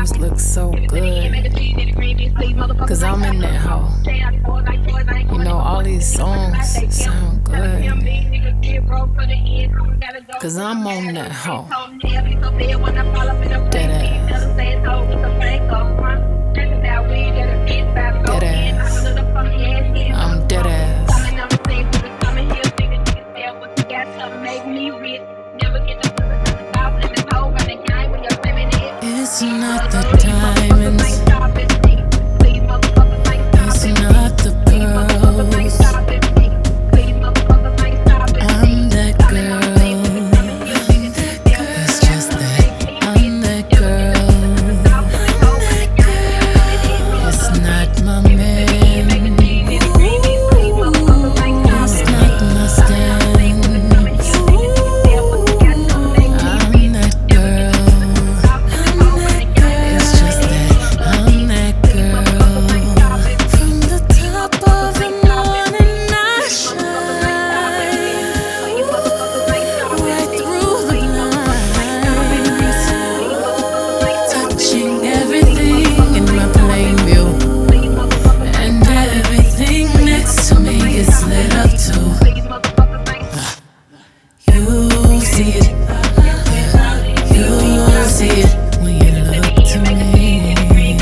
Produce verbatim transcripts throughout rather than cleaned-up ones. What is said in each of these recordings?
clothes look so good, cause I'm in that hoe. You know, all these songs sound good, cause I'm on that hoe. Dead ass. Dead ass. I'm dead ass. It's not the diamonds, it's not the pearls. I'm that girl. It's just that I'm that girl. It's not my man. It's not my stand. I'm that girl. It's just that I'm that girl. From the top of the morning I shine right through the lines, touching everything in my plain view, and everything next to me gets lit up too. You see it, you see it when you look to me.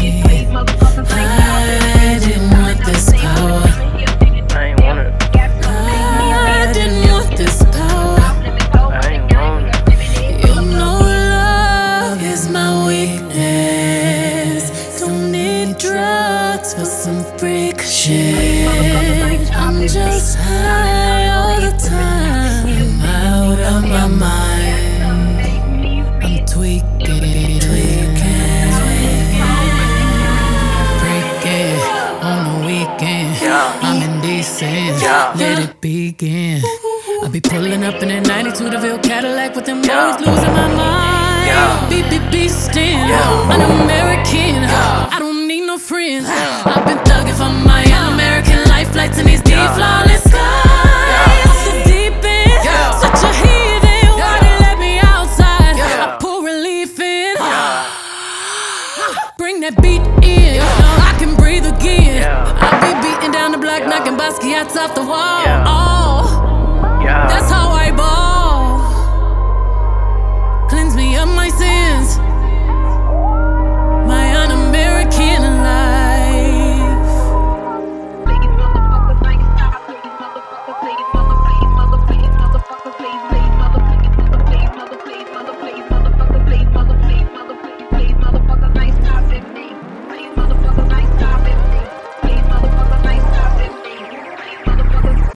I didn't want this power. I ain't want it. I didn't want this power. I ain't want it. You know love is my weakness. Don't need drugs for some freak shit. I'm just high all the time. I'm out of my mind. I'm tweaking, tweaking, breaking on the weekend. I'm indecent. Let it begin. I be pulling up in a ninety-two DeVille Cadillac with them boys losing my mind. Beep beep beastin', an American. I don't need no friends. I've been thugging for my American life, flights in these D flawless